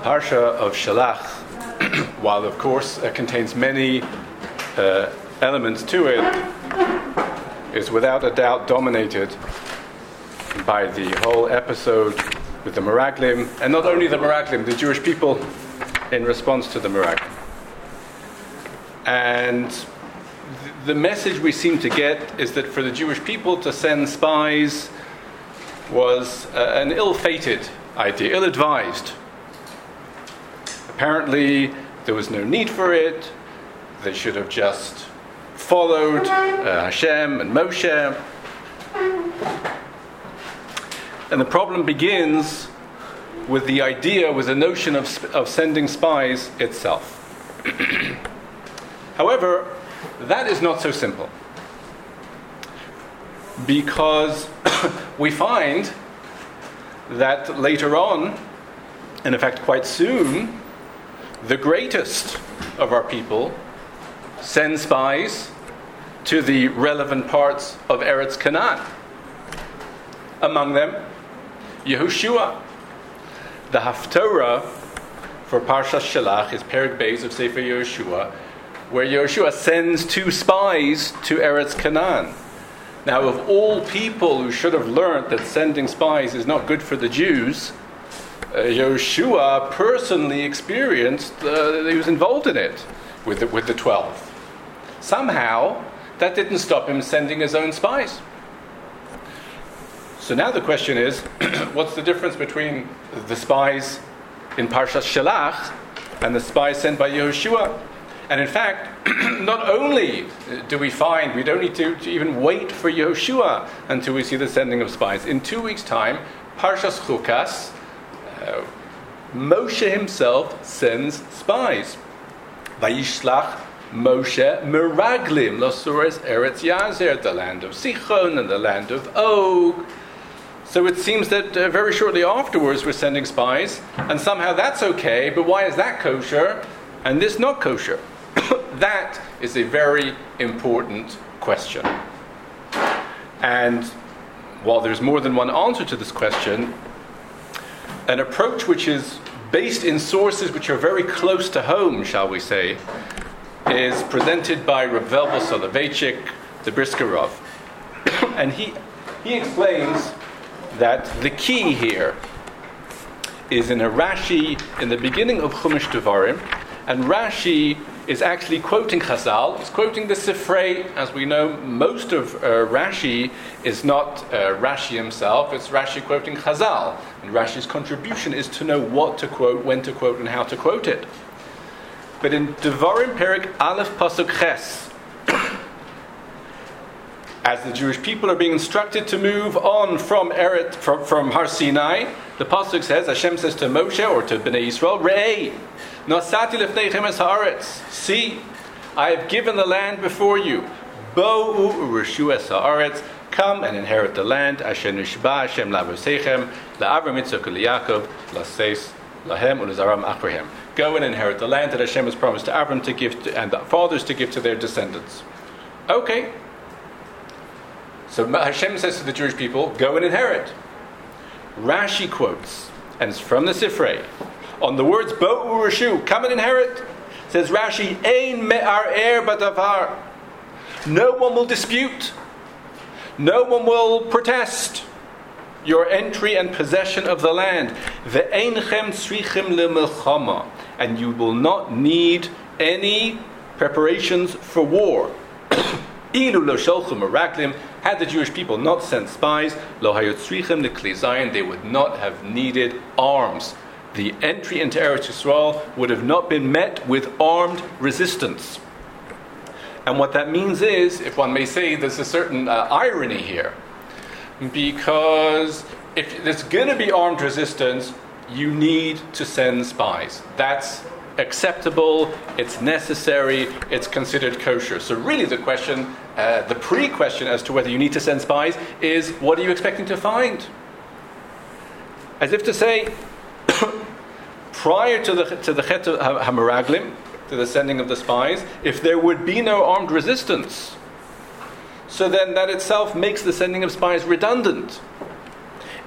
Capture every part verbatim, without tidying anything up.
Parsha of Shalach, while of course it contains many uh, elements to it, is without a doubt dominated by the whole episode with the Meraglim, and not only the Meraglim, the Jewish people in response to the Meraglim. And th- the message we seem to get is that for the Jewish people to send spies was uh, an ill-fated idea, ill-advised. Apparently, there was no need for it. They should have just followed uh, Hashem and Moshe. And the problem begins with the idea, with the notion of, sp- of sending spies itself. However, that is not so simple. Because we find that later on, and in fact quite soon, the greatest of our people send spies to the relevant parts of Eretz Canaan. Among them, Yehoshua. The Haftorah for Parshas Shalach is Perek Beis of Sefer Yehoshua, where Yehoshua sends two spies to Eretz Canaan. Now, of all people who should have learned that sending spies is not good for the Jews, uh, Yehoshua personally experienced, uh, he was involved in it with the, with the twelve. Somehow, that didn't stop him sending his own spies. So now the question is, what's the difference between the spies in Parshas Shalach and the spies sent by Yehoshua? And in fact, not only do we find, we don't need to, to even wait for Yehoshua until we see the sending of spies. In two weeks' time, Parshas Chukas, uh, Moshe himself sends spies. Vayishlach Moshe Meraglim Losures Eretz Yazer, the land of Sichon and the land of Og. So it seems that uh, very shortly afterwards we're sending spies, and somehow that's okay, but why is that kosher and this not kosher? That is a very important question. And while there's more than one answer to this question, an approach which is based in sources which are very close to home, shall we say, is presented by Rav Velvel Soloveitchik, the Brisker Rav. And he, he explains that the key here is in a Rashi in the beginning of Chumash Devarim, and Rashi is actually quoting Chazal. He's quoting the Sifrei. As we know, most of uh, Rashi is not uh, Rashi himself, it's Rashi quoting Chazal. And Rashi's contribution is to know what to quote, when to quote, and how to quote it. But in Devarim Perek Aleph Pasuk Ches, as the Jewish people are being instructed to move on from Eret, from, from Har Sinai, the pasuk says, Hashem says to Moshe or to Bnei Yisrael, Re'ei, Nosati lefneichem es haaretz. See, I have given the land before you. Bo'u u'reshu es haaretz. Come and inherit the land. Asher nishba Hashem la'avoseichem la'avram Yitzchak u'Yaakov la'seis lahem u'lezaram achrihem. Go and inherit the land that Hashem has promised to Avram to give to, and the fathers to give to their descendants. Okay. So Hashem says to the Jewish people, go and inherit. Rashi quotes, and it's from the Sifrei, on the words Bo'u Reshu, come and inherit, says Rashi, Ein me'arer badavar. No one will dispute, no one will protest your entry and possession of the land. Ve'einchem tzrichim le'milchama, and you will not need any preparations for war. Ilu lo sholchu meraglim, had the Jewish people not sent spies, lo hayotzrichem lekli zayin, they would not have needed arms. The entry into Eretz Yisrael would have not been met with armed resistance. And what that means is, if one may say, there's a certain uh, irony here. Because if there's going to be armed resistance, you need to send spies. That's acceptable, it's necessary, it's considered kosher. So really the question, uh, the pre-question as to whether you need to send spies is, what are you expecting to find? As if to say, prior to the to the Chet HaMeraglim, to the sending of the spies, if there would be no armed resistance, so then that itself makes the sending of spies redundant.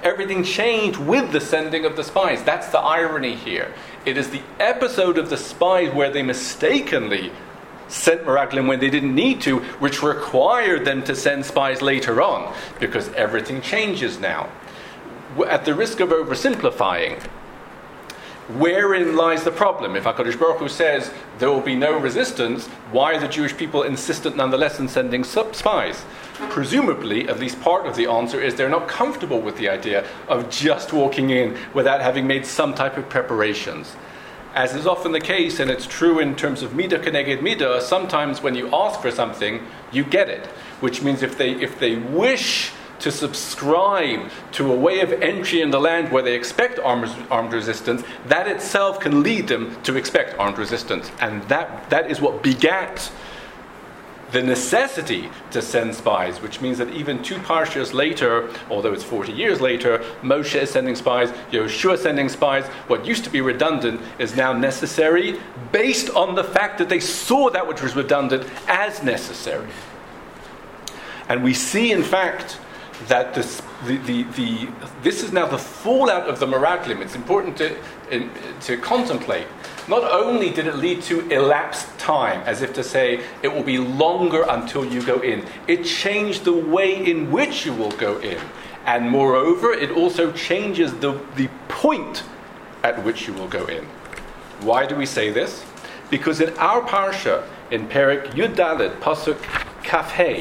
everything changed with the sending of the spies. That's the irony here. It is the episode of the spies where they mistakenly sent Meraglim when they didn't need to, which required them to send spies later on, because everything changes now. At the risk of oversimplifying, wherein lies the problem? If HaKadosh Baruch Hu says there will be no resistance, why are the Jewish people insistent nonetheless in sending spies? Presumably, at least part of the answer is they're not comfortable with the idea of just walking in without having made some type of preparations. As is often the case, and it's true in terms of midah keneged midah, sometimes when you ask for something, you get it. Which means if they if they wish to subscribe to a way of entry in the land where they expect armed, armed resistance, that itself can lead them to expect armed resistance. And that that is what begat the necessity to send spies, which means that even two parshas later, although it's forty years later, Moshe is sending spies, Yehoshua is sending spies. What used to be redundant is now necessary, based on the fact that they saw that which was redundant as necessary. And we see, in fact, that this, the, the, the, this is now the fallout of the Meraglim. It's important to, in, to contemplate. Not only did it lead to elapsed time, as if to say it will be longer until you go in, it changed the way in which you will go in. And moreover, it also changes the, the point at which you will go in. Why do we say this? Because in our parsha, in Perek Yud Daled, Pasuk Kaf Hey,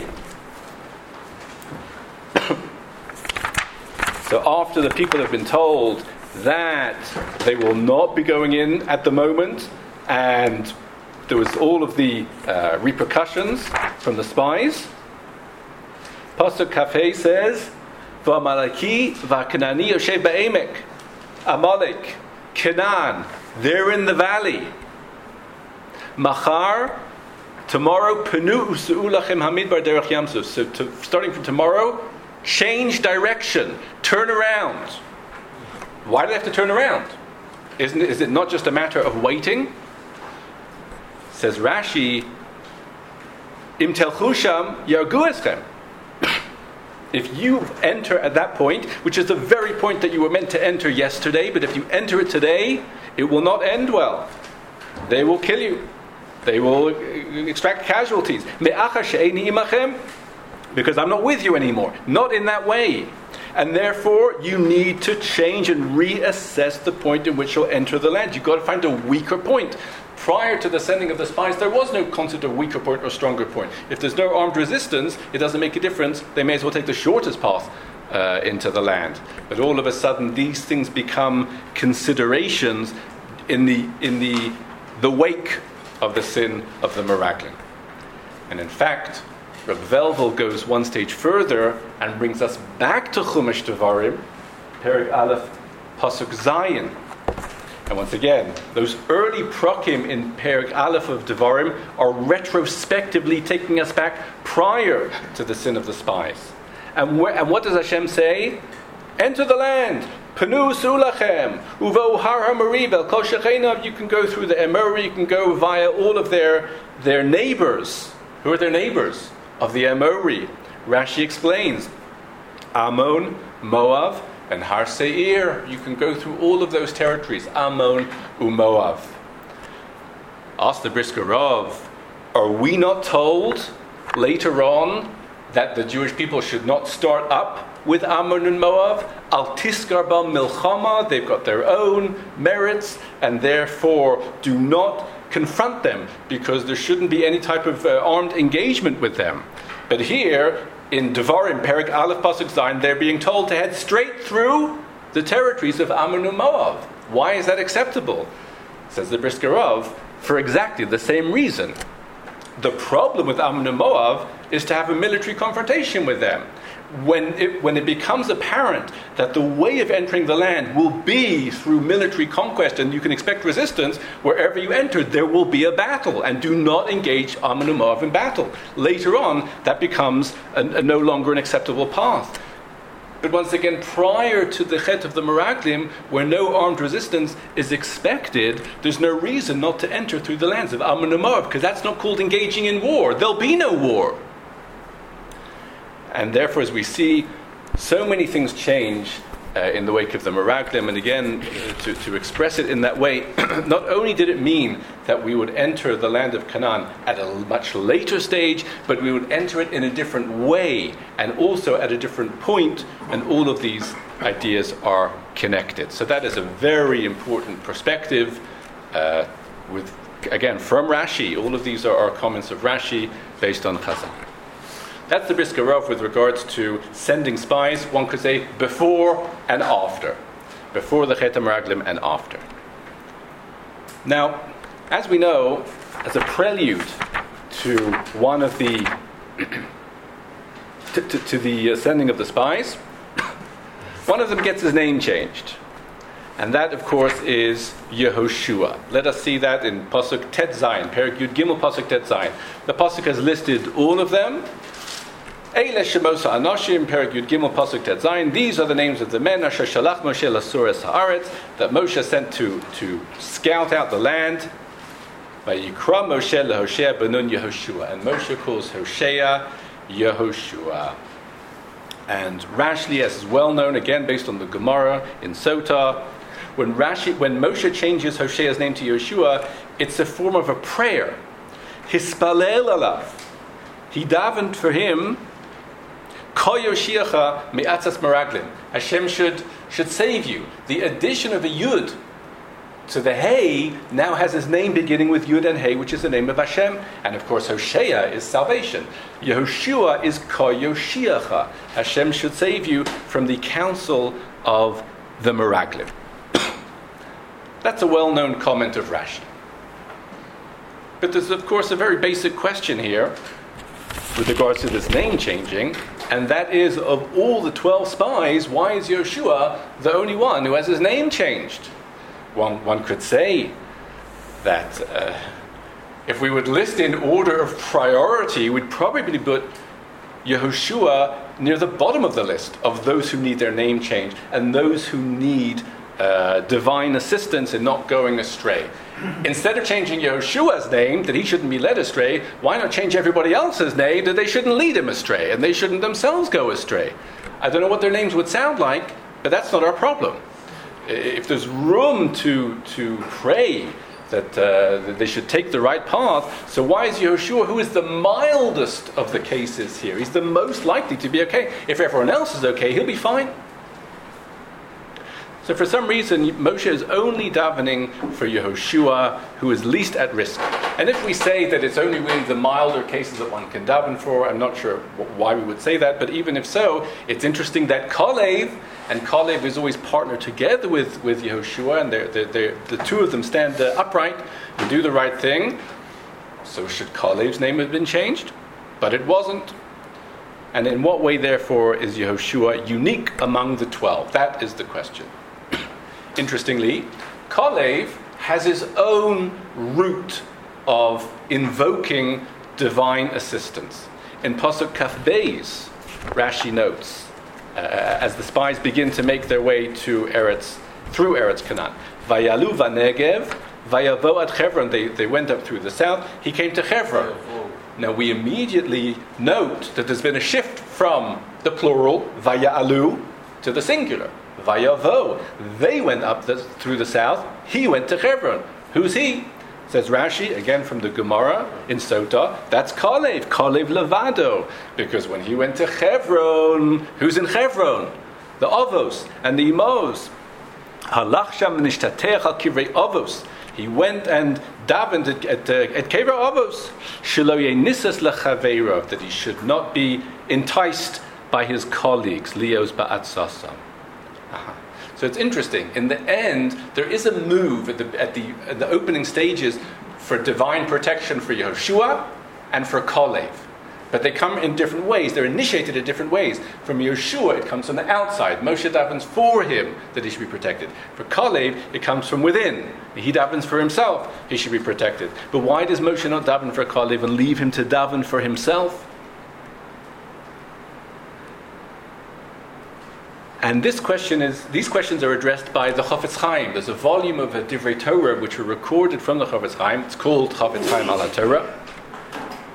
so after the people have been told that they will not be going in at the moment, and there was all of the uh, repercussions from the spies, Pasuk Kafei says, V'amaleki v'akanani yoshev ba'emek. Amalek, Canaan, they're in the valley. Machar, tomorrow, Penu u'su'u lachem hamidbar derech yamsuf. So to, starting from tomorrow, change direction, turn around. Why do they have to turn around? Isn't it, is it not just a matter of waiting? Says Rashi, Im telchu sham yargu eschem. If you enter at that point, which is the very point that you were meant to enter yesterday, but if you enter it today, it will not end well. They will kill you. They will extract casualties. Me'achar she'eini imachem, because I'm not with you anymore. Not in that way. And therefore, you need to change and reassess the point in which you'll enter the land. You've got to find a weaker point. Prior to the sending of the spies, there was no concept of weaker point or stronger point. If there's no armed resistance, it doesn't make a difference. They may as well take the shortest path uh, into the land. But all of a sudden, these things become considerations in the in the the wake of the sin of the Meraglim. And in fact, Reb Velvel goes one stage further and brings us back to Chumash Devarim, Perek Aleph, Pasuk Zayin. And once again, those early prokim in Perek Aleph of Devarim are retrospectively taking us back prior to the sin of the spies. And, wh- and what does Hashem say? Enter the land. Penu sulachem, uvo har hamariv kol shechenav. You can go through the Emori, you can go via all of their their neighbors. Who are their neighbors? Of the Emori. Rashi explains, Ammon, Moab, and Har Seir. You can go through all of those territories, Ammon, Umoav. Ask the Brisker Rav, are we not told later on that the Jewish people should not start up with Ammon and Moab? Al tiskar bal milchama, they've got their own merits, and therefore do not confront them, because there shouldn't be any type of uh, armed engagement with them. But here, in Devarim, Perek Aleph Pasuk Zayin, they're being told to head straight through the territories of Ammon and Moab. Why is that acceptable? Says the Brisker Rav, for exactly the same reason. The problem with Ammon and Moab is to have a military confrontation with them. When it, when it becomes apparent that the way of entering the land will be through military conquest, and you can expect resistance, wherever you enter, there will be a battle, and do not engage Ammon and Moab in battle. Later on, that becomes a, a no longer an acceptable path. But once again, prior to the Chet of the Meraglim, where no armed resistance is expected, there's no reason not to enter through the lands of Ammon and Moab, because that's not called engaging in war. There'll be no war. And therefore, as we see, so many things change uh, in the wake of the Meraglim. And again, to, to express it in that way, not only did it mean that we would enter the land of Canaan at a much later stage, but we would enter it in a different way and also at a different point, and all of these ideas are connected. So that is a very important perspective uh, with, again, from Rashi. All of these are, are comments of Rashi based on Chazal. That's the Brisker Rav with regards to sending spies. One could say before and after. Before the Chet HaMeraglim and after. Now, as we know, as a prelude to one of the to, to, to the sending of the spies, one of them gets his name changed. And that, of course, is Yehoshua. Let us see that in Pasuk Tet Zayin, Perek Yud Gimel Pasuk Tet Zayin. The Pasuk has listed all of them. Eile Shemosa Anoshim, Perek Yud Gimel Pasuk Tet Zayin. These are the names of the men Asher Shalach Moshe Lasores Haaretz, that Moshe sent to, to scout out the land. Vayikra Moshe LeHoshea Benun Yehoshua. And Moshe calls Hoshea Yehoshua. And Rashi, as is well known, again based on the Gemara in Sota, when Rashi, when Moshe changes Hoshea's name to Yehoshua, it's a form of a prayer. Hispalel alav. He davened for him. Ko Yoshiacha me'atzas meraglim. Hashem should should save you. The addition of a yud to the Hey now has his name beginning with Yud and Hey, which is the name of Hashem. And of course, Hoshea is salvation. Yehoshua is Ko Yoshiacha. Hashem should save you from the counsel of the Meraglim. That's a well-known comment of Rashi. But there's, of course, a very basic question here with regards to this name changing, and that is, of all the twelve spies, why is Yehoshua the only one who has his name changed? One, one could say that uh, if we would list in order of priority, we'd probably put Yehoshua near the bottom of the list of those who need their name changed and those who need uh, divine assistance in not going astray. Instead of changing Yehoshua's name, that he shouldn't be led astray, why not change everybody else's name, that they shouldn't lead him astray and they shouldn't themselves go astray? I don't know what their names would sound like, but that's not our problem. If there's room to to pray that, uh, that they should take the right path, so why is Yehoshua, who is the mildest of the cases here, he's the most likely to be okay. If everyone else is okay, he'll be fine. So for some reason, Moshe is only davening for Yehoshua, who is least at risk. And if we say that it's only really the milder cases that one can daven for, I'm not sure why we would say that, but even if so, it's interesting that Kalev, and Kalev is always partnered together with, with Yehoshua, and they're, they're, they're, the two of them stand uh, upright and do the right thing. So should Kalev's name have been changed? But it wasn't. And in what way, therefore, is Yehoshua unique among the twelve? That is the question. Interestingly, Kalev has his own route of invoking divine assistance. In Pasuk Kaf Beis, Rashi notes, uh, as the spies begin to make their way to Eretz, through Eretz Canaan, Vayalu Vanegev, Vayavo at Hebron, they, they went up through the south, he came to Hebron. Now we immediately note that there's been a shift from the plural, Vayalu, to the singular. Vayavo. They went up the, through the south. He went to Hebron. Who's he? Says Rashi, again from the Gemara in Sota, that's Kalev, Kalev Levado. Because when he went to Hebron, who's in Hebron? The Avos and the Imos. Halach sham nishtatech al kivrei Avos. He went and davened at, at, uh, at Kever Avos. Shelo yenisas lechaveiro, that he should not be enticed by his colleagues, Leos ba'atzasam. Uh-huh. So it's interesting. In the end, there is a move at the, at the at the opening stages for divine protection for Yehoshua and for Kalev. But they come in different ways. They're initiated in different ways. From Yehoshua, it comes from the outside. Moshe davens for him that he should be protected. For Kalev, it comes from within. He davens for himself. He should be protected. But why does Moshe not daven for Kalev and leave him to daven for himself? And this question is, these questions are addressed by the Chofetz Chaim. There's a volume of a Divrei Torah which were recorded from the Chofetz Chaim. It's called Chofetz Chaim al HaTorah.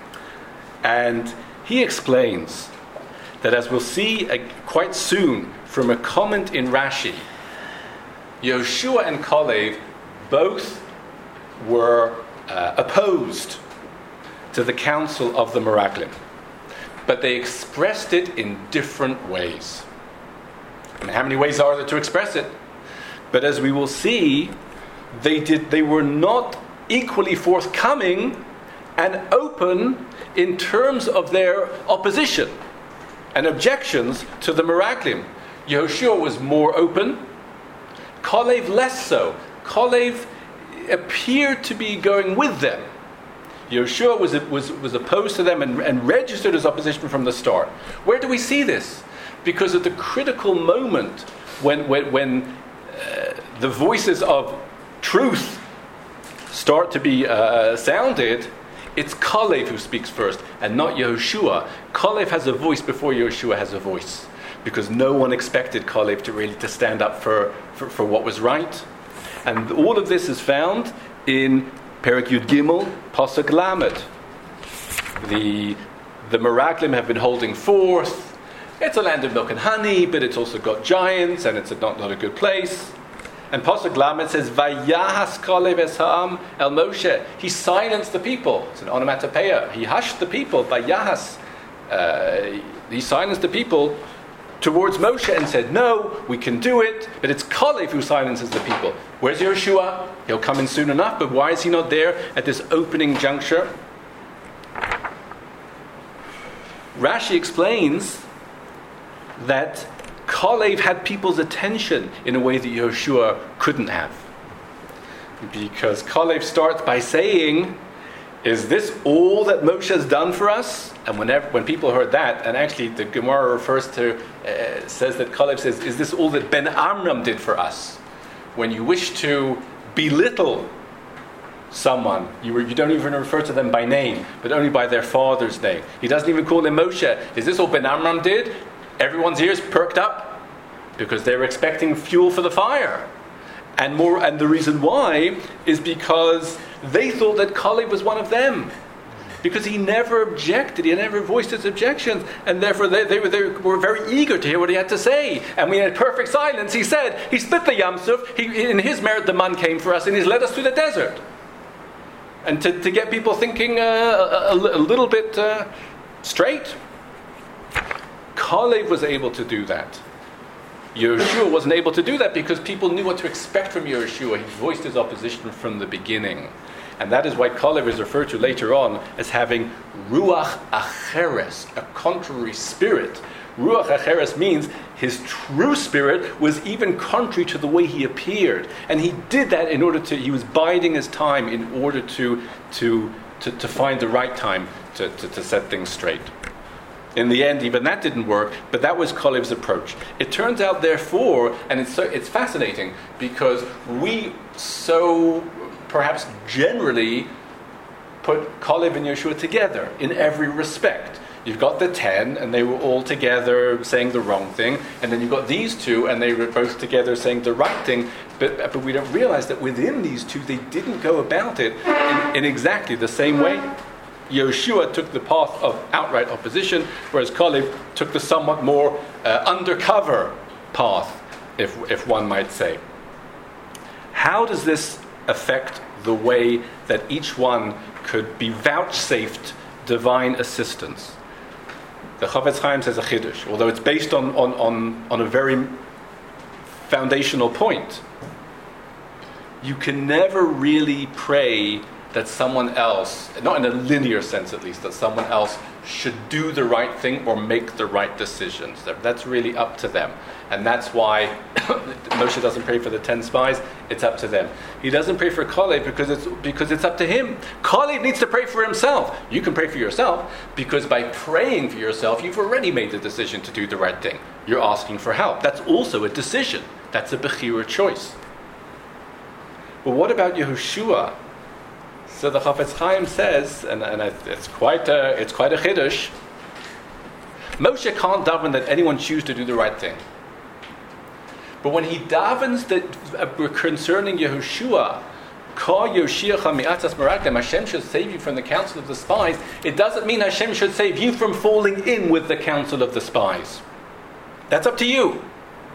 And he explains that, as we'll see uh, quite soon from a comment in Rashi, Yehoshua and Kalev both were uh, opposed to the council of the Meraglim, but they expressed it in different ways. I mean, how many ways are there to express it? But as we will see, they did. They were not equally forthcoming and open in terms of their opposition and objections to the Meraglim. Yehoshua was more open, Kalev less so. Kalev appeared to be going with them. Yehoshua was, was, was opposed to them and, and registered his opposition from the start. Where do we see this? Because at the critical moment when, when, when uh, the voices of truth start to be uh, sounded, it's Kalev who speaks first and not Yehoshua. Kalev has a voice before Yehoshua has a voice, because no one expected Kalev to really to stand up for, for, for what was right. And all of this is found in Perek Yud Gimel, Pasuk Lamed. The, the Meraglim have been holding forth. It's a land of milk and honey, but it's also got giants, and it's not, not a good place. And Pasuk Lamed says, Vayahas Kalev es ha'am el Moshe. He silenced the people. It's an onomatopoeia. He hushed the people. Vayahas. Uh, he silenced the people towards Moshe and said, no, we can do it. But it's Kalev who silences the people. Where's Yehoshua? He'll come in soon enough, but why is he not there at this opening juncture? Rashi explains that Kalev had people's attention in a way that Yehoshua couldn't have. Because Kalev starts by saying, is this all that Moshe has done for us? And whenever, when people heard that, and actually the Gemara refers to, uh, says that Kalev says, is this all that Ben Amram did for us? When you wish to belittle someone, you, you don't even refer to them by name, but only by their father's name. He doesn't even call them Moshe. Is this all Ben Amram did? Everyone's ears perked up because they were expecting fuel for the fire. And more, and the reason why is because they thought that Kalev was one of them. Because he never objected, he never voiced his objections, and therefore they, they, were, they were very eager to hear what he had to say. And we had perfect silence. He said, he split the Yam Suf, he, in his merit the man came for us, and he's led us through the desert. And to, to get people thinking uh, a, a, a little bit uh, straight. Kalev was able to do that. Yehoshua wasn't able to do that because people knew what to expect from Yehoshua. He voiced his opposition from the beginning. And that is why Kalev is referred to later on as having Ruach Acheres, a contrary spirit. Ruach Acheres means his true spirit was even contrary to the way he appeared. And he did that in order to, he was biding his time in order to, to, to, to find the right time to, to, to set things straight. In the end, even that didn't work, but that was Kalev's approach. It turns out, therefore, and it's so, it's fascinating, because we so perhaps generally put Kalev and Yehoshua together in every respect. You've got the ten, and they were all together saying the wrong thing, and then you've got these two, and they were both together saying the right thing, but, but we don't realize that within these two, they didn't go about it in, in exactly the same way. Yehoshua took the path of outright opposition, whereas Kalev took the somewhat more uh, undercover path, if if one might say. How does this affect the way that each one could be vouchsafed divine assistance? The Chafetz Chaim says a chiddush, although it's based on, on, on, on a very foundational point. You can never really pray that someone else, not in a linear sense at least, that someone else should do the right thing or make the right decisions. That's really up to them. And that's why Moshe doesn't pray for the ten spies, it's up to them. He doesn't pray for Kalev because it's because it's up to him. Kalev needs to pray for himself. You can pray for yourself because by praying for yourself, you've already made the decision to do the right thing. You're asking for help. That's also a decision. That's a bechira choice. But what about Yehoshua? So the Chafetz Chaim says, and, and it's quite a, it's quite a chiddush, Moshe can't daven that anyone choose to do the right thing. But when he davens that uh, concerning Yehoshua, Ka Yoshiacha mi'atzas Meraglim, Hashem should save you from the counsel of the spies, it doesn't mean Hashem should save you from falling in with the counsel of the spies. That's up to you.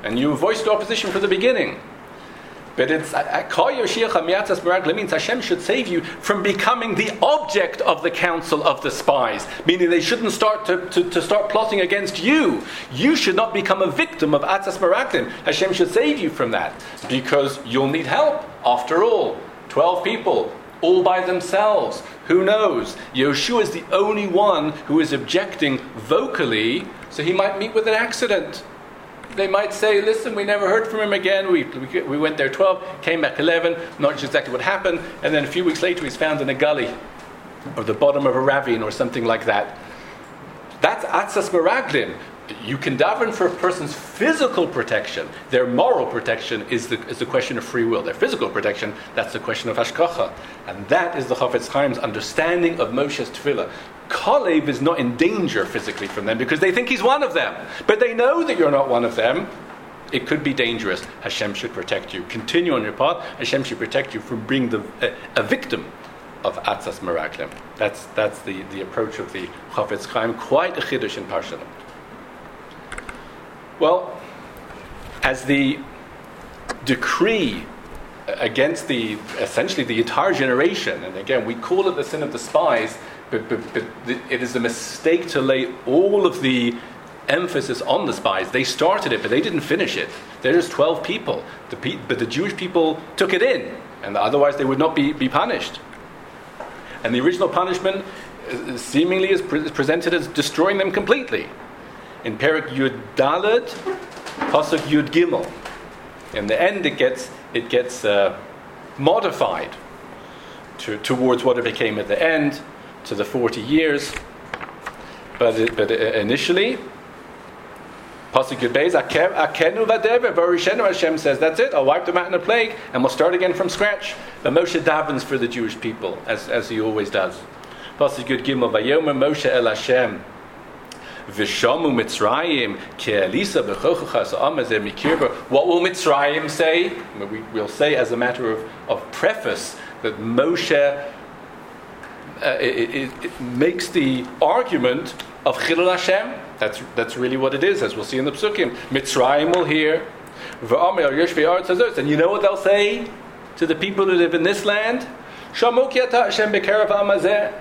and you voiced opposition from the beginning. But it's Kol Yoshiach Miatzas Meraglim means Hashem should save you from becoming the object of the council of the spies, meaning they shouldn't start to, to, to start plotting against you. You should not become a victim of Atzas Meraglim. Hashem should save you from that, because you'll need help. After all, twelve people, all by themselves. Who knows? Yoshua is the only one who is objecting vocally, so he might meet with an accident. They might say, listen, we never heard from him again. We, we, we went there twelve, came back eleven, not sure exactly what happened. And then a few weeks later, he's found in a gully or the bottom of a ravine or something like that. That's Atzas Meraglim. You can daven for a person's physical protection. Their moral protection is the, is the question of free will. Their physical protection, that's the question of hashkacha. And that is the Chafetz Chaim's understanding of Moshe's tefillah. Kalev is not in danger physically from them because they think he's one of them. But they know that you're not one of them. It could be dangerous. Hashem should protect you. Continue on your path. Hashem should protect you from being the, a, a victim of Atzas Meraglim. That's that's the, the approach of the Chafetz Chaim. Quite a chiddush in Parsha. Well, as the decree against the essentially the entire generation, and again we call it the sin of the spies, but, but, but it is a mistake to lay all of the emphasis on the spies. They started it, but they didn't finish it. There's twelve people, the pe- but the Jewish people took it in, and otherwise they would not be, be punished. And the original punishment uh, seemingly is, pre- is presented as destroying them completely. In Perek Yud Daled, Pasuk Yud Gimel. In the end, it gets it gets uh, modified to, towards what it became at the end, to the forty years. But it, but initially, Pasuk Yud Beis, Akenu Vadever, Varishenu, Hashem says, that's it, I'll wipe them out in a plague, and we'll start again from scratch. But Moshe davens for the Jewish people, as, as he always does. Pasuk Yud Gimel, Vayomer Moshe El Hashem, Vishamu Mitzrayim Ke'elisa B'chochachas Amazeh Mikirba. What will Mitzrayim say? We, we'll say as a matter of, of preface that Moshe uh, it, it, it makes the argument of Chilul Hashem. That's that's really what it is, as we'll see in the Psukim. Mitzrayim will hear, and you know what they'll say to the people who live in this land? Shamu ki ata Hashem b'kerav Amazeh.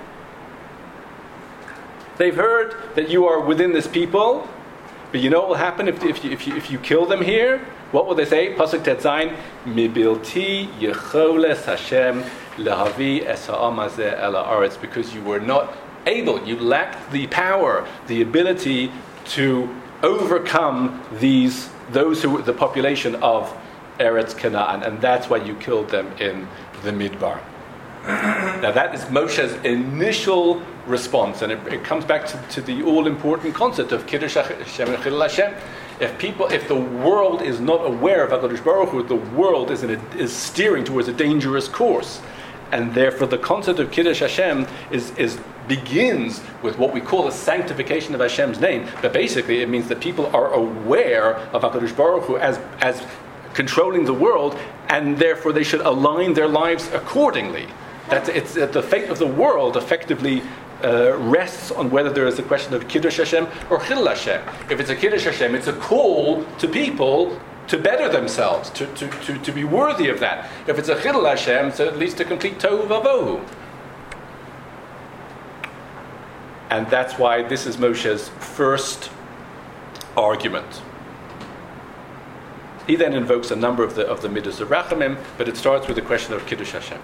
They've heard that you are within this people, but you know what will happen if, if, you, if, you, if you kill them here? What will they say? Pasuk Tet Zayin, Mibilti yecholes Hashem lehavi es ha'am hazeh el ha'aretz, because you were not able, you lacked the power, the ability to overcome these those who the population of Eretz Canaan, and that's why you killed them in the Midbar. Now that is Moshe's initial response, and it, it comes back to, to the all-important concept of Kiddush Hashem and Chilul Hashem. If people, if the world is not aware of HaKadosh Baruch Hu, the world is, in a, is steering towards a dangerous course, and therefore the concept of Kiddush Hashem is, is begins with what we call a sanctification of Hashem's name. But basically, it means that people are aware of HaKadosh Baruch Hu as as controlling the world, and therefore they should align their lives accordingly. That it's that the fate of the world effectively uh, rests on whether there is a question of Kiddush Hashem or Chilul Hashem. If it's a Kiddush Hashem, it's a call to people to better themselves, to, to, to, to be worthy of that. If it's a Chilul Hashem, it's at least a complete Tohu Vavohu. And that's why this is Moshe's first argument. He then invokes a number of the of the Midos of Rachamim, but it starts with the question of Kiddush Hashem.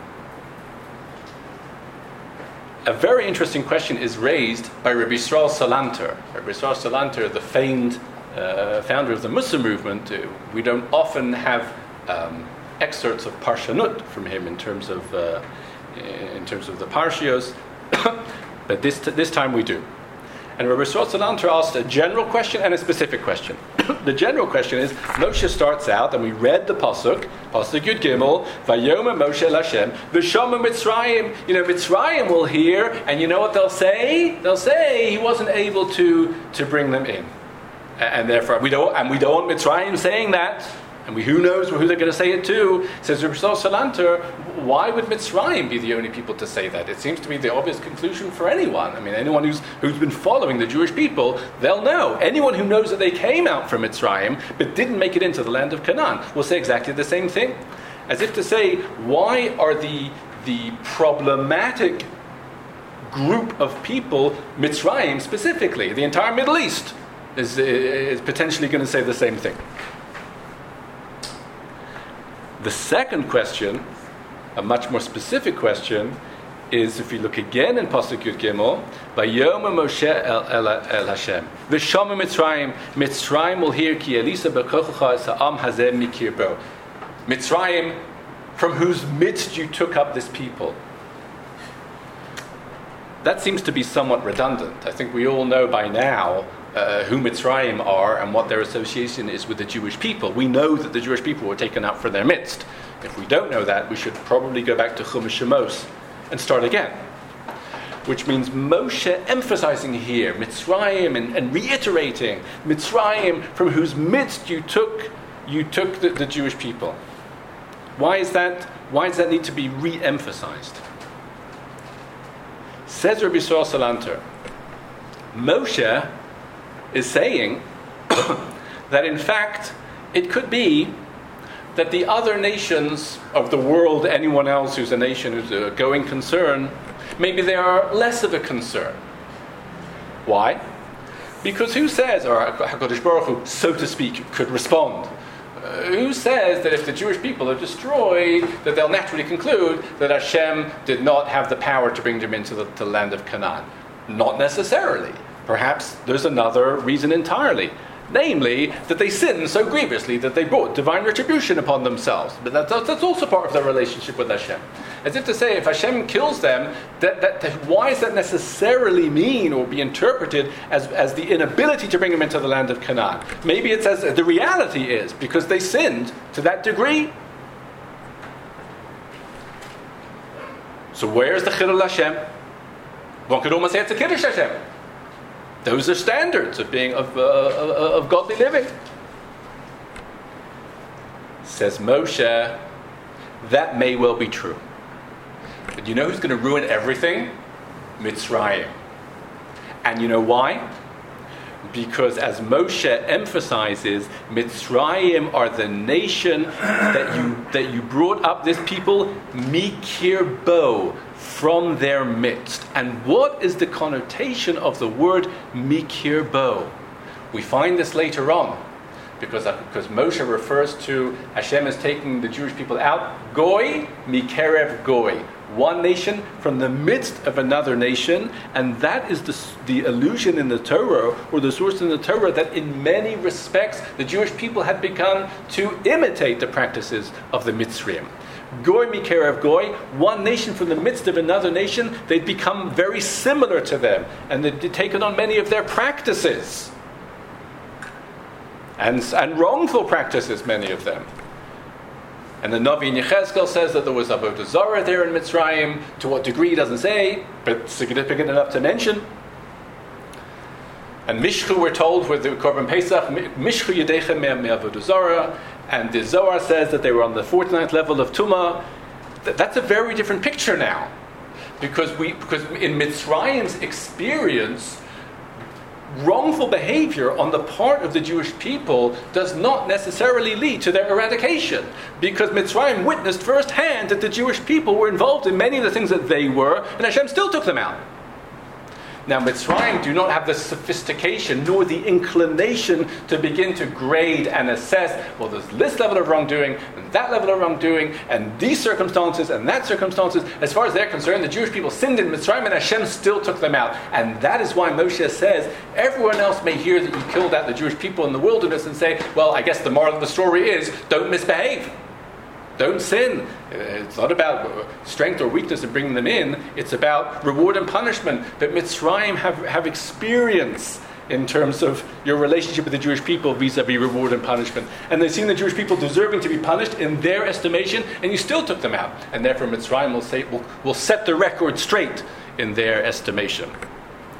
A very interesting question is raised by Rabbi Yisrael Salanter. Rabbi Yisrael Salanter, the famed uh, founder of the Mussar movement, uh, we don't often have um, excerpts of Parshanut from him in terms of uh, in terms of the Parshios, but this t- this time we do. And Rabbi Yisrael Salanter asked a general question and a specific question. The general question is, Moshe starts out, and we read the Pasuk, Pasuk Yud Gimel, Vayomer Moshe El Hashem, V'shamu Mitzrayim. You know, Mitzrayim will hear, and you know what they'll say? They'll say he wasn't able to, to bring them in. And therefore, we don't, and we don't want Mitzrayim saying that. and we, who knows who they're going to say it to, says Rabbi Salanter, why would Mitzrayim be the only people to say that? It seems to be the obvious conclusion for anyone. I mean, anyone who's who's been following the Jewish people, they'll know. Anyone who knows that they came out from Mitzrayim but didn't make it into the land of Canaan will say exactly the same thing. As if to say, why are the the problematic group of people, Mitzrayim specifically, the entire Middle East, is, is potentially going to say the same thing. The second question, a much more specific question, is if we look again in Pasuk Yud Gimel, Vayoma Moshe el, el, el Hashem, V'shama Mitzrayim, Mitzrayim will hear Ki Elisa b'kochacha sa'am hazeh mikir bo. Mitzrayim, from whose midst you took up this people. That seems to be somewhat redundant. I think we all know by now uh, who Mitzrayim are and what their association is with the Jewish people. We know that the Jewish people were taken out from their midst. If we don't know that, we should probably go back to Chumash Shemos and start again. Which means Moshe emphasizing here Mitzrayim and, and reiterating Mitzrayim from whose midst you took you took the, the Jewish people. Why is that? Why does that need to be re-emphasized? Says Rabbi Yisrael Salanter, Moshe is saying that in fact it could be that the other nations of the world, anyone else who's a nation who's a going concern, maybe they are less of a concern. Why? Because who says, or HaKadosh Baruch Hu, so to speak, could respond? Uh, who says that if the Jewish people are destroyed, that they'll naturally conclude that Hashem did not have the power to bring them into the, the land of Canaan? Not necessarily. Perhaps there's another reason entirely. Namely, that they sinned so grievously that they brought divine retribution upon themselves. But that, that's also part of their relationship with Hashem. As if to say, if Hashem kills them, that, that, that, why does that necessarily mean or be interpreted as, as the inability to bring them into the land of Canaan? Maybe it's as the reality is, because they sinned to that degree. So where's the Chilul Hashem? One could almost say it's a Kiddush Hashem. Those are standards of being of, uh, of godly living. Says Moshe, that may well be true. But you know who's going to ruin everything? Mitzrayim. And you know why? Because as Moshe emphasizes, Mitzrayim are the nation that you that you brought up this people mikir bo, from their midst. And what is the connotation of the word mikir bo? We find this later on, because, because Moshe refers to Hashem as taking the Jewish people out, goy mikerev goy, one nation from the midst of another nation, and that is the, the allusion in the Torah, or the source in the Torah, that in many respects the Jewish people had begun to imitate the practices of the Mitzrayim. Goy mikerev goy, one nation from the midst of another nation, they'd become very similar to them, and they'd taken on many of their practices. And, and wrongful practices, many of them. And the Navi Yechezkel says that there was Avodah Zarah there in Mitzrayim. To what degree, he doesn't say, but significant enough to mention. And Mishchu, we're told, with the Korban Pesach, Mishchu Yedechem me'Avodah Zarah. And the Zohar says that they were on the forty-ninth level of Tumah. That's a very different picture now. Because we, because in Mitzrayim's experience, wrongful behavior on the part of the Jewish people does not necessarily lead to their eradication. Because Mitzrayim witnessed firsthand that the Jewish people were involved in many of the things that they were, and Hashem still took them out. Now, Mitzrayim do not have the sophistication nor the inclination to begin to grade and assess, well, there's this level of wrongdoing, and that level of wrongdoing, and these circumstances, and that circumstances. As far as they're concerned, the Jewish people sinned in Mitzrayim, and Hashem still took them out. And that is why Moshe says, everyone else may hear that you killed out the Jewish people in the wilderness and say, well, I guess the moral of the story is, don't misbehave. Don't sin. It's not about strength or weakness in bringing them in. It's about reward and punishment. But Mitzrayim have, have experience in terms of your relationship with the Jewish people vis-a-vis reward and punishment. And they've seen the Jewish people deserving to be punished in their estimation, and you still took them out. And therefore Mitzrayim will, say, will, will set the record straight in their estimation.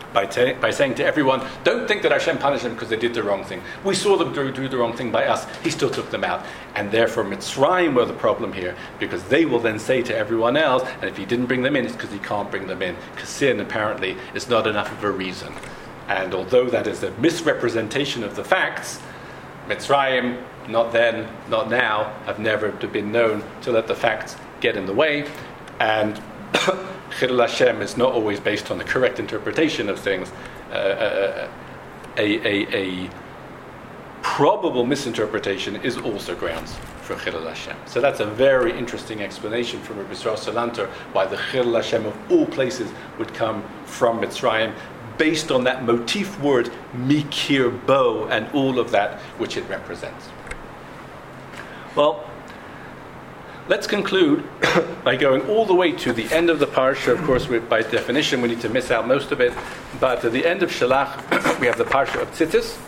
by, ta- by saying to everyone, don't think that Hashem punished them because they did the wrong thing. We saw them do, do the wrong thing by us. He still took them out. And therefore Mitzrayim were the problem here, because they will then say to everyone else, and if he didn't bring them in, it's because he can't bring them in, because sin apparently is not enough of a reason. And although that is a misrepresentation of the facts, Mitzrayim, not then, not now, have never been known to let the facts get in the way. And Chilul Hashem is not always based on the correct interpretation of things. Uh, a, a, a probable misinterpretation is also grounds for Chilul Hashem. So that's a very interesting explanation from Rabbi Yisrael Salanter why the Chilul Hashem of all places would come from Mitzrayim, based on that motif word mikir bo and all of that which it represents. Well, let's conclude by going all the way to the end of the parsha. Of course, we, by definition, we need to miss out most of it. But at the end of Shalach, we have the parsha of Tzitzis.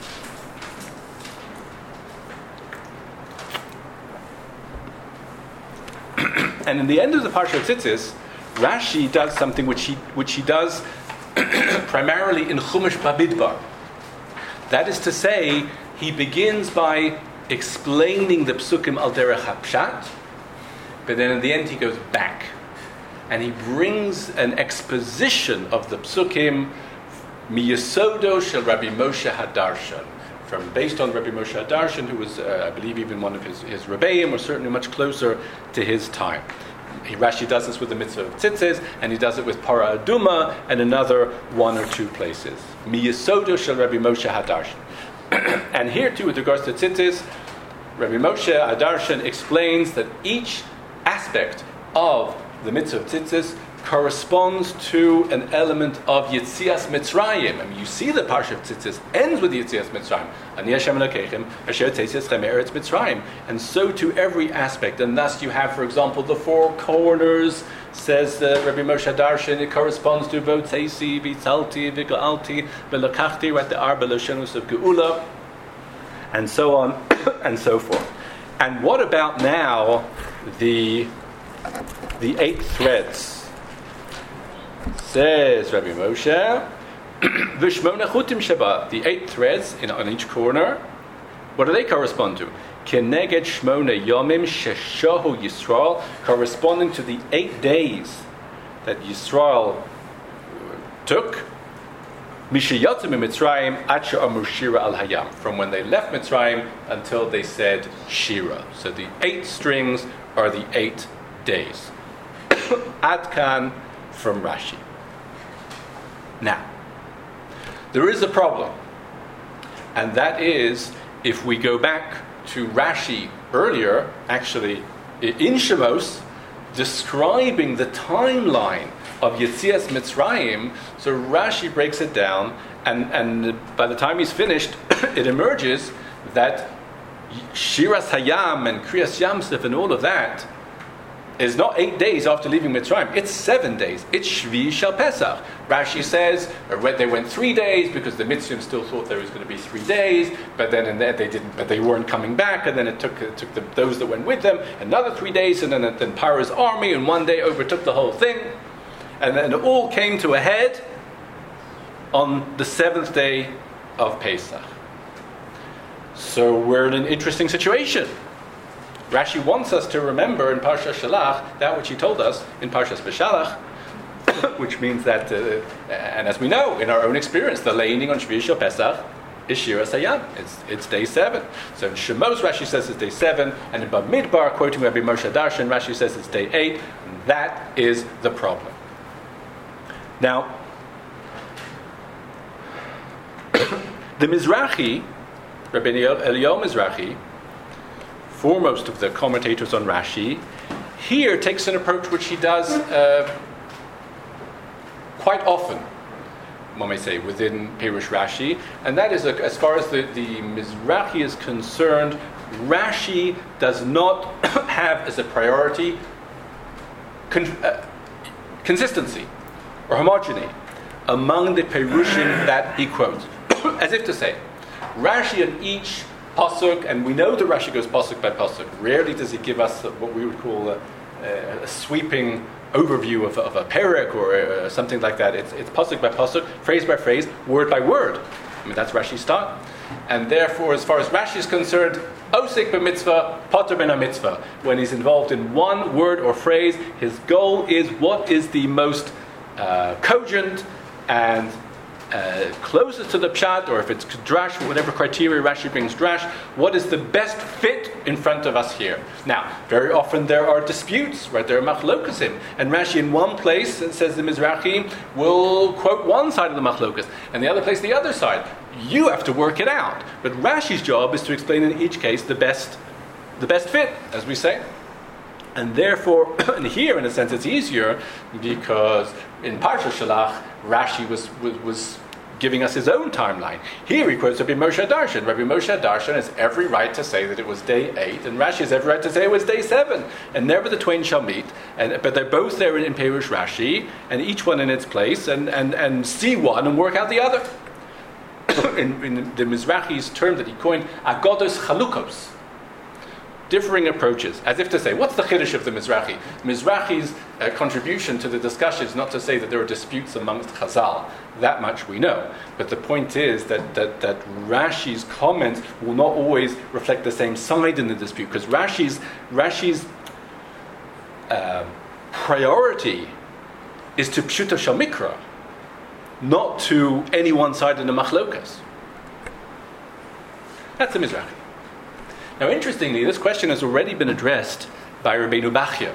And in the end of the parsha of Tzitzis, Rashi does something which he which he does primarily in Chumash Bamidbar. That is to say, he begins by explaining the psukim al derech hapshat, but then in the end he goes back and he brings an exposition of the psukim miyasodo shel Rabbi Moshe Hadarshan, from based on Rabbi Moshe Hadarshan, who was, uh, I believe, even one of his his rebbeim, or certainly much closer to his time. He, Rashi does this with the mitzvah of tzitzis, and he does it with para aduma and another one or two places. Miyasodo shel Rabbi Moshe Hadarshan. And here too, with regards to tzitzis, Rabbi Moshe Hadarshan explains that each aspect of the mitzvah of tzitzis corresponds to an element of Yetzias Mitzrayim. I mean, you see the parsha of tzitzis ends with Yetzias Mitzrayim. Ani Hashem Elokeichem asher tzitzischem eretz Mitzrayim. And so to every aspect. And thus you have, for example, the four corners, says uh, Rabbi Moshe Hadarshan, it corresponds to Votzeisi, Vitzalti, Viga'alti, Velokachti, right, the Arba Loshenus of Geula, and so on and so forth. And what about now the the eight threads? Says Rabbi Moshe, V'shmona chutim sheba, the eight threads in, on each corner, what do they correspond to? Keneged shmona yomim sheshahu Yisrael, corresponding to the eight days that Yisrael took, Mishayatim Mitzrayim Acha Amur Shira al Hayam, from when they left Mitzrayim until they said Shira. So the eight strings are the eight days. Adkan from Rashi. Now, there is a problem, and that is if we go back to Rashi earlier, actually in Shemos, describing the timeline of Yetzias Mitzrayim. So Rashi breaks it down, and, and by the time he's finished, it emerges that Shiras Hayam and Kriyas Yamsef and all of that is not eight days after leaving Mitzrayim. It's seven days. It's Shvi Shel Pesach. Rashi says they went three days because the Mitzrayim still thought there was going to be three days, but then in there they didn't. But they weren't coming back, and then it took it took the, those that went with them another three days, and then then Paro's army in one day overtook the whole thing, and then it all came to a head on the seventh day of Pesach. So we're in an interesting situation. Rashi wants us to remember in Parshas Shalach that which he told us in Parshas Beshalach, which means that, uh, and as we know in our own experience, the laning on Shvi Shel Pesach is Shiras Hayam. It's it's day seven. So in Shemos, Rashi says it's day seven, and in Bamidbar, quoting Rabbi Moshe Hadarshan, Rashi says it's day eight. And that is the problem. Now, the Mizrahi, Rabbi Eliyahu Mizrahi, foremost of the commentators on Rashi, here takes an approach which he does uh, quite often, one may say, within Perush Rashi, and that is, uh, as far as the, the Mizrahi is concerned, Rashi does not have as a priority con- uh, consistency or homogeny among the Perushim that he quotes. As if to say, Rashi in each pasuk, and we know that Rashi goes pasuk by pasuk. Rarely does he give us what we would call a, a sweeping overview of, of a perek or uh, something like that. It's, it's pasuk by pasuk, phrase by phrase, word by word. I mean, that's Rashi's style. And therefore, as far as Rashi is concerned, osik b'mitzvah, potter ben mitzvah. When he's involved in one word or phrase, his goal is what is the most uh, cogent and uh, closest to the pshat, or if it's drash, whatever criteria Rashi brings drash, what is the best fit in front of us here? Now, very often there are disputes, right? There are machlokasim, and Rashi in one place, it says the Mizrahi, will quote one side of the machlokas, and the other place the other side. You have to work it out. But Rashi's job is to explain in each case the best, the best fit, as we say. And therefore, and here in a sense it's easier because in Parsha Shalach, Rashi was, was, was giving us his own timeline. Here he quotes Rabbi Moshe Darshan. Rabbi Moshe Darshan has every right to say that it was day eight, and Rashi has every right to say it was day seven. And never the twain shall meet. And, but they're both there in, in Perush Rashi, and each one in its place, and, and, and see one and work out the other. in, in the Mizrahi's term that he coined, agodos chalukos. Differing approaches, as if to say, what's the chiddush of the Mizrahi? Mizrahi's uh, contribution to the discussion is not to say that there are disputes amongst Chazal. That much we know. But the point is that, that, that Rashi's comments will not always reflect the same side in the dispute, because Rashi's, Rashi's uh, priority is to Pshuto Shal Mikra, not to any one side in the machlokas. That's the Mizrahi. Now, interestingly, this question has already been addressed by Rabbeinu Bachya.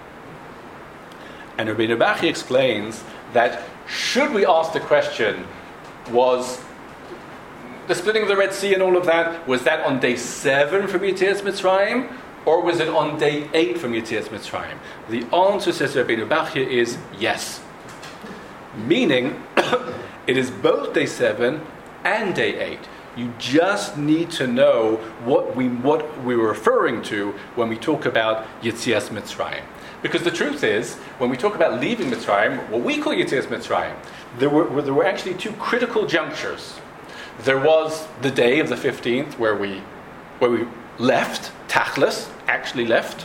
And Rabbeinu Bachya explains that should we ask the question, was the splitting of the Red Sea and all of that, was that on day seven from Yetzias Mitzrayim, or was it on day eight from Yetzias Mitzrayim? The answer, says Rabbeinu Bachya, is yes. Meaning, it is both day seven and day eight. You just need to know what we what we're referring to when we talk about Yetzias Mitzrayim. Because the truth is, when we talk about leaving Mitzrayim, what we call Yetzias Mitzrayim, there were there were actually two critical junctures. There was the day of the fifteenth where we where we left, Tachlis, actually left.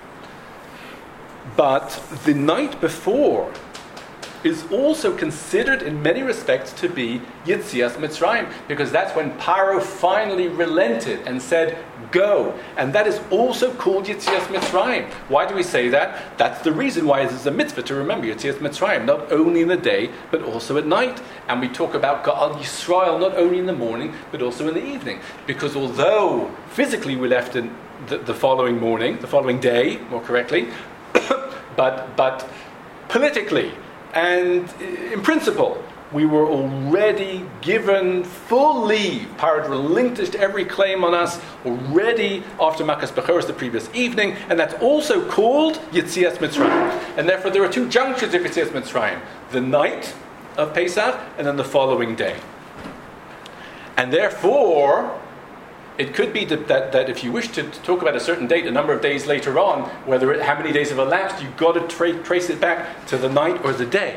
But the night before is also considered in many respects to be Yetzias Mitzrayim, because that's when Paro finally relented and said, go. And that is also called Yetzias Mitzrayim. Why do we say that? That's the reason why it is a mitzvah to remember Yetzias Mitzrayim, not only in the day, but also at night. And we talk about Ga'al Yisrael not only in the morning, but also in the evening. Because although physically we left in the, the following morning, the following day, more correctly, but but politically, and in principle, we were already given full leave. Parad relinquished every claim on us already after Makas Bechoros the previous evening, and that's also called Yetzias Mitzrayim. And therefore there are two junctures of Yetzias Mitzrayim. The night of Pesach, and then the following day. And therefore, it could be that, that, that if you wish to, to talk about a certain date, a number of days later on, whether it, how many days have elapsed, you've got to tra- trace it back to the night or the day.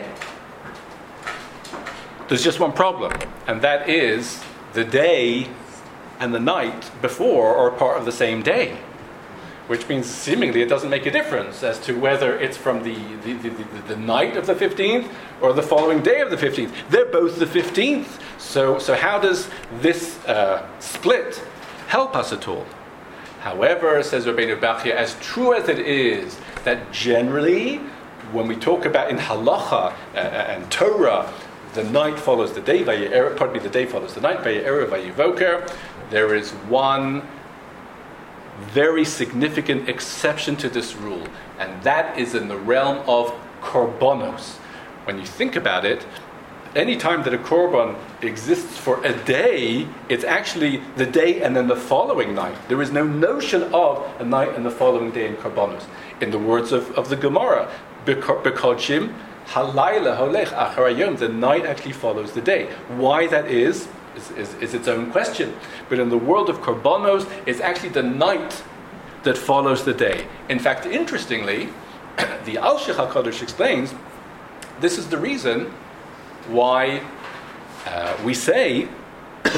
There's just one problem, and that is the day and the night before are part of the same day, which means seemingly it doesn't make a difference as to whether it's from the, the, the, the, the night of the fifteenth or the following day of the fifteenth. They're both the fifteenth. So, so how does this uh, split help us at all? However, says Rabbeinu Bachya, as true as it is that generally, when we talk about in halacha uh, and Torah, the night follows the day, pardon me, the day follows the night, there is one very significant exception to this rule, and that is in the realm of korbanos. When you think about it, any time that a korban exists for a day, it's actually the day and then the following night. There is no notion of a night and the following day in korbanos. In the words of, of the Gemara, Bekodshim halayla holech achar hayom, the night actually follows the day. Why that is, is, is, is its own question. But in the world of korbanos, it's actually the night that follows the day. In fact, interestingly, the Al-Sheikh HaKadosh explains, this is the reason why uh, we say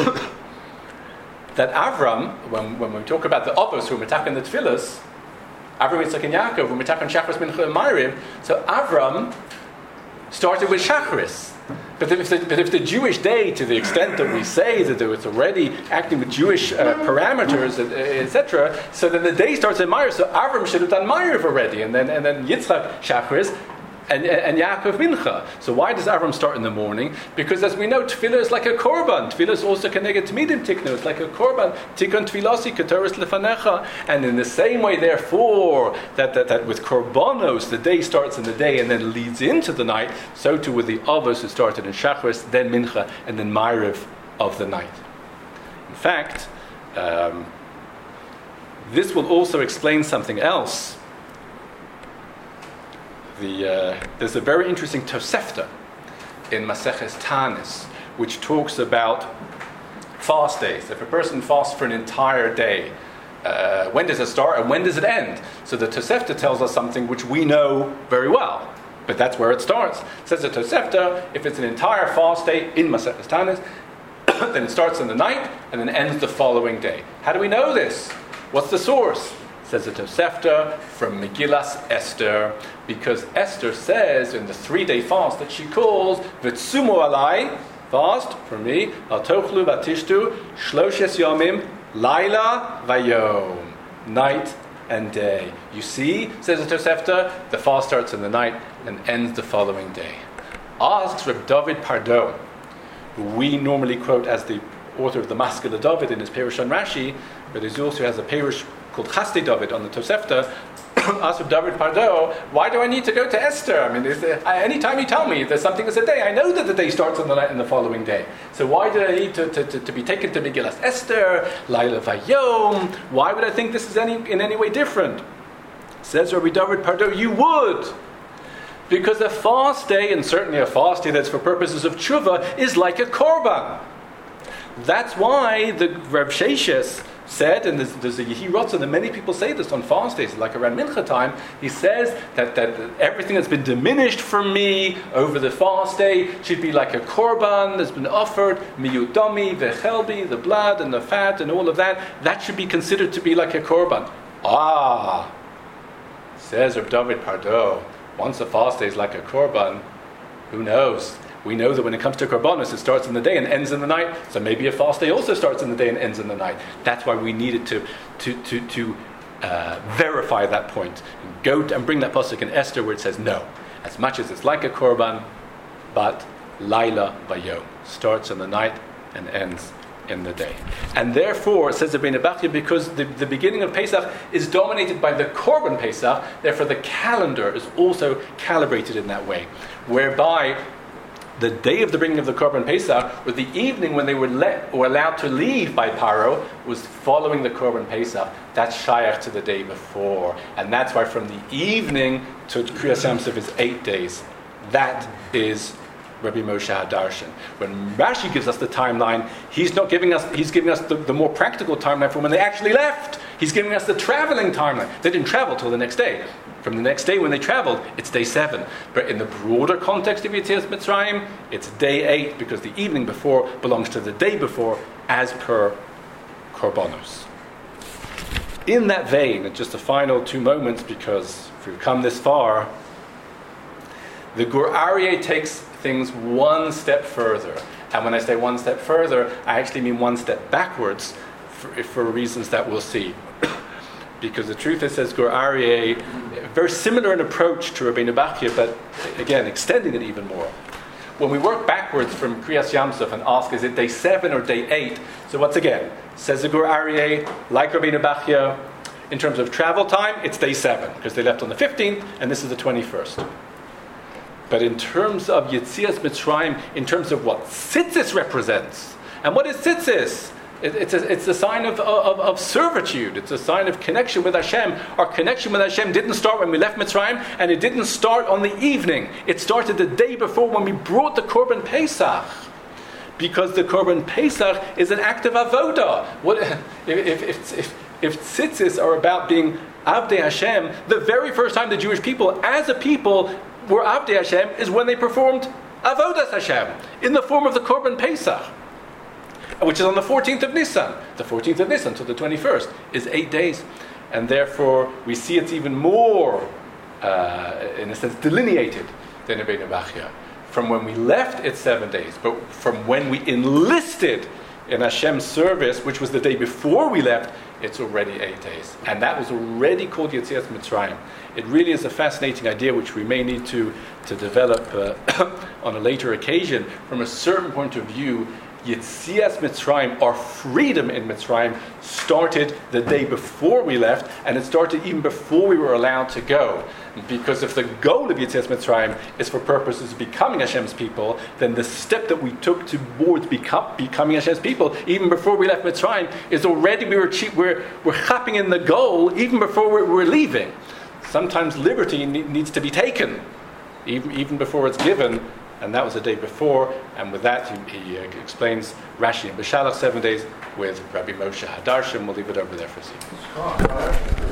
that Avram, when, when we talk about the Avos who are metaken the Tfilas, Avram, Yitzchak, and Yaakov, when Mitachon Shachris, Mincha, and Ma'ariv. So Avram started with Shachris. But if, the, but if the Jewish day, to the extent that we say that it was already acting with Jewish uh, parameters, et cetera, so then the day starts at Ma'ariv. So Avram should have done Ma'ariv already, and then and then Yitzchak Shachris, and and Yaakov Mincha. So why does Avram start in the morning? Because as we know, Tefillah is like a korban. Tefillah is also connected to Tmidim Tiknu. It's like a korban. Tikun Tfilasi Ketoris Lefanecha. And in the same way, therefore, that, that that with korbanos, the day starts in the day and then leads into the night. So too with the Avos, who started in Shachris, then Mincha, and then Ma'ariv of the night. In fact, um, this will also explain something else. The, uh, there's a very interesting Tosefta in Maseches Tanis, which talks about fast days. If a person fasts for an entire day, uh, when does it start and when does it end? So the Tosefta tells us something which we know very well, but that's where it starts. It says the Tosefta, if it's an entire fast day in Maseches Tanis, then it starts in the night and then ends the following day. How do we know this? What's the source? Says the Tosefta from Megillas Esther, because Esther says in the three-day fast that she calls V'tsumu alai, fast for me, al tochlu v'tishtu shloshes yomim laila vayom, night and day. You see, says the Tosefta, the fast starts in the night and ends the following day. Asks Reb David Pardo, who we normally quote as the author of the Maskil David in his Perush on Rashi, but he also has a Perush called Chastei David on the Tosefta. Asked David Pardo, why do I need to go to Esther? I mean, is there, anytime you tell me there's something that's a day, I know that the day starts on the night and the following day. So why do I need to, to, to, to be taken to Megillas Esther, Laila Vayom? Why would I think this is any in any way different? Says Rabbi David Pardo, you would. Because a fast day, and certainly a fast day that's for purposes of tshuva, is like a korban. That's why the Reb Sheshes said, and there's, there's a Yehi Rotzen, and many people say this on fast days, like around Mincha time, he says that, that everything that's been diminished from me over the fast day should be like a korban that's been offered, miyudami, vechelbi, the blood and the fat and all of that, that should be considered to be like a korban. Ah, says Reb David Pardo, once a fast day is like a korban, who knows? We know that when it comes to korbanos, it starts in the day and ends in the night. So maybe a fast day also starts in the day and ends in the night. That's why we needed to to to, to uh, verify that point. Go to, and bring that pasuk in Esther where it says no. As much as it's like a korban, but Laila Vayom starts in the night and ends in the day. And therefore, says the Bnei Bachya, because the, the beginning of Pesach is dominated by the Korban Pesach, therefore the calendar is also calibrated in that way, whereby the day of the bringing of the Korban Pesach, or the evening when they were let or allowed to leave by Paro, was following the Korban Pesach. That's shayach to the day before, and that's why from the evening to Kriyas Yamsuf is eight days. That is Rabbi Moshe Hadarshan. When Rashi gives us the timeline, he's not giving us, he's giving us the, the more practical timeline from when they actually left. He's giving us the traveling timeline. They didn't travel till the next day. From the next day when they traveled, it's day seven. But in the broader context of Yetzias Mitzrayim, it's day eight, because the evening before belongs to the day before, as per Korbanos. In that vein, and just the final two moments, because if we've come this far, the Gur Aryeh takes things one step further. And when I say one step further, I actually mean one step backwards, for, for reasons that we'll see. Because the truth is, says Gur Aryeh, very similar in approach to Rabbeinu Bachya, but again, extending it even more. When we work backwards from Kriyas Yamsuf and ask, is it day seven or day eight? So once again, says the Gur Aryeh, like Rabbeinu Bachya, in terms of travel time, it's day seven, because they left on the fifteenth, and this is the twenty-first. But in terms of Yetzias Mitzrayim, in terms of what tzitzis represents, and what is tzitzis? It, it's, a, it's a sign of, of, of servitude. It's a sign of connection with Hashem. Our connection with Hashem didn't start when we left Mitzrayim, and it didn't start on the evening. It started the day before when we brought the Korban Pesach. Because the Korban Pesach is an act of avodah. What, if, if, if, if, if tzitzis are about being Avdei Hashem, the very first time the Jewish people, as a people, were Avdei Hashem is when they performed Avodas Hashem in the form of the Korban Pesach, which is on the fourteenth of Nisan. The fourteenth of Nisan to the twenty-first is eight days. and therefore we see it's even more, uh, in a sense, delineated than in Beit Bachya. From when we left, it's seven days, but from when we enlisted in Hashem's service, which was the day before we left, it's already eight days. And that was already called Yetzias Mitzrayim. It really is a fascinating idea which we may need to, to develop uh, on a later occasion. From a certain point of view, Yetzias Mitzrayim, our freedom in Mitzrayim, started the day before we left, and it started even before we were allowed to go. Because if the goal of Yetzias Mitzrayim is for purposes of becoming Hashem's people, then the step that we took towards become, becoming Hashem's people, even before we left Mitzrayim, is already we were we're we're chapping in the goal even before we're, we're leaving. Sometimes liberty ne- needs to be taken, even even before it's given. And that was the day before, and with that he, he uh, explains Rashi and Beshalach seven days with Rabbi Moshe Hadarshim. We'll leave it over there for a second.